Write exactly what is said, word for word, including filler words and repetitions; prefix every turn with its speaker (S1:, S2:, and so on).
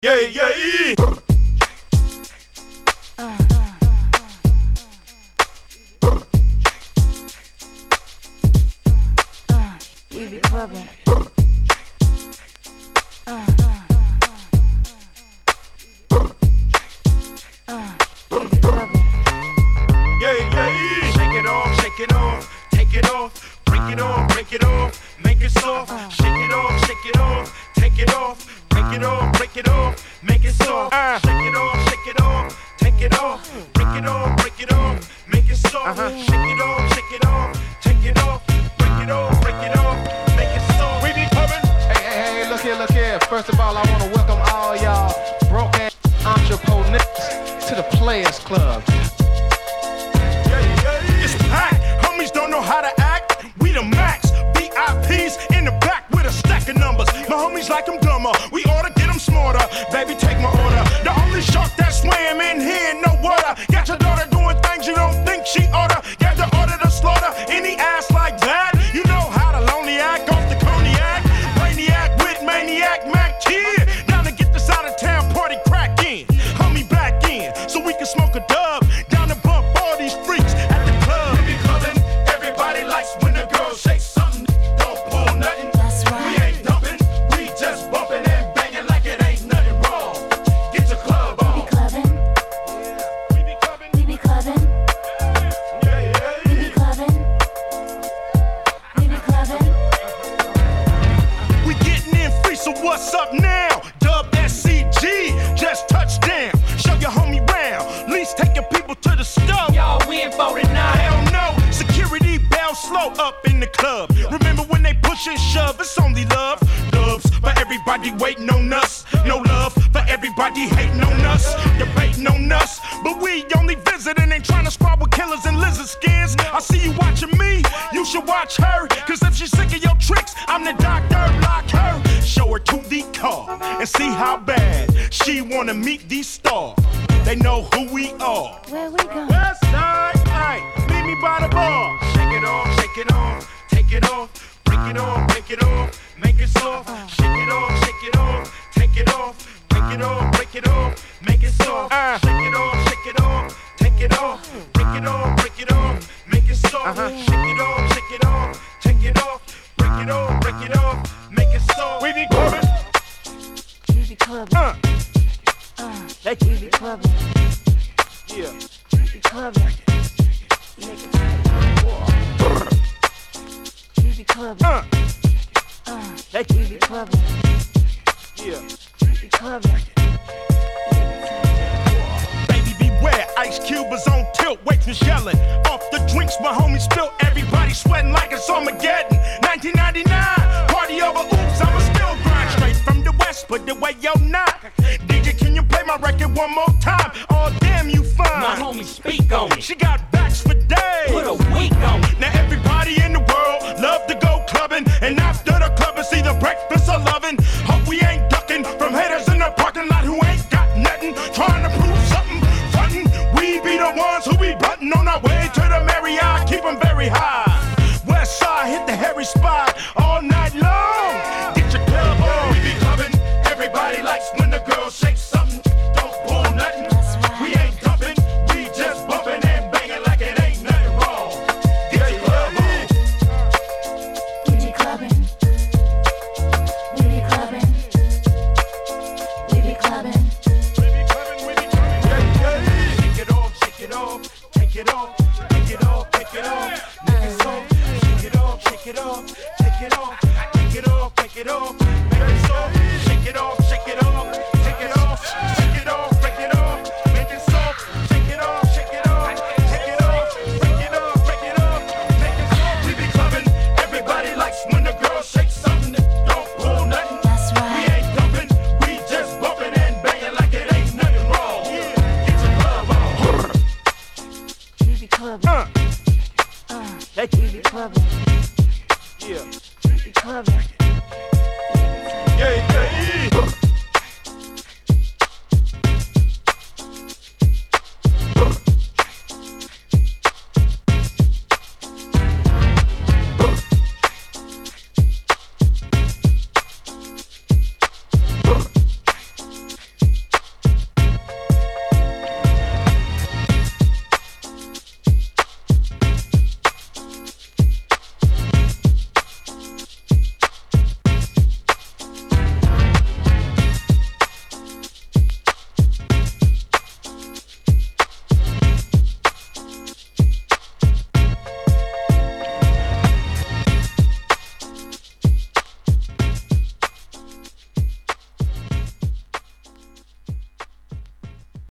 S1: Yeah, yeah, yeah. Uh, uh, we be clubbing. Uh, uh, uh, we be clubbing. Yeah, yeah, yeah. Shake it off, shake it off, take it off, break it off, break it off, make it soft. Uh, shake it off, shake it off, take it off. Break it off, break it off, make it soft. Uh, shake it off, shake it off, take it off. Break it off, break it off, make it soft. Uh-huh. Shake it off, shake it off, take it off. Break it off, break it off, make it soft. We be coming.
S2: Hey, hey, hey, look here, look here. First of all, I want to welcome all y'all broke ass entrepreneurs to the Players Club.
S1: Yeah, yeah, yeah. It's packed. Homies don't know how to act. We the max. V I Ps in the back with a stack of numbers. My homies like them dumber. We ought to get them smarter. Baby, take my order. The only shark that swam in here, no water. Got your daughter doing things you don't think she oughta. Got the order to slaughter any ass like that. You know how to lonely act off the cognac. Brainiac with maniac Mac Kid. Down to get this out of town party crack in. Homie back in so we can smoke a dub. Down to bump all these freaks at the club. We be clubbing. Everybody likes when the girls shake something. Don't pull nothing. That's right. We ain't dumping. We just bumping and banging like it ain't nothing wrong. Get your club on.
S3: We be clubbing.
S1: We be clubbing.
S3: We be clubbing.
S1: Yeah, yeah,
S3: We
S1: yeah.
S3: be clubbing. We be clubbing.
S1: We getting in free, so what's up now? Dub S C G, just touchdown. Show your homie round. Least take your people to the stove.
S4: Y'all win forty-nine.
S1: Hell no, security bell slow up in the club. Remember when they push and shove, it's only love. Dubs for everybody waiting on us. No love for everybody hating on us. Debating on us, but we only visiting, ain't trying to squabble killers and lizard skins. I see you watching me, you should watch her. Cause if she's sick of your tricks, I'm the doctor, lock her. Show her to the car and see how bad she wanna meet these stars. They know who we are.
S3: Where we going?
S1: West side, aight, meet me by the bar. Shake it off, shake it off, take it off, break it off, break it off, make it soft. Shake it off, shake it off, take it off, break it off, break it off, make it soft. Shake it off, shake it off, take it off, break it off, break it off, make it soft. Shake it off, shake it off, take it off, break it off, break it off, make it soft. We be coming.
S3: We be clubbing.
S1: Uh,
S3: Uh, we be clubbing.
S1: yeah.
S3: We be clubbing. Make it We be clubbing.
S1: Uh,
S3: Uh, we be clubbing.
S1: yeah.
S3: We be clubbing.
S1: Baby beware, Ice Cube is on tilt, waitress yelling. Off the drinks my homies spilt, everybody sweating like it's Armageddon. nineteen ninety-nine, party over, oops, I'ma still grind. Straight from the west, put away your knock. D J, can you play my record one more time? Oh damn, you fine.
S4: My homie speak on it.
S1: She got backs for days.
S4: Put a week on it.
S1: Now everybody in the world love to go clubbing, and after the club it's either breakfast or loving. Hope we ain't ducking from haters in the parking lot who ain't got nothing, trying to prove something, frontin'. We be the ones who be button on our way to the Marriott, keep 'em very high. West side hit the hairy spot all night long. Get your club on. We be clubbing. Everybody likes when the girls shake something. Don't pull nothing. We ain't dumping. We just bumping and banging like it ain't nothing wrong. Get your club on.
S3: We be clubbing. We be clubbing. We be clubbing.
S1: We be clubbing, we be clubbing. Yeah, yeah. Shake it off, shake it off, take it off.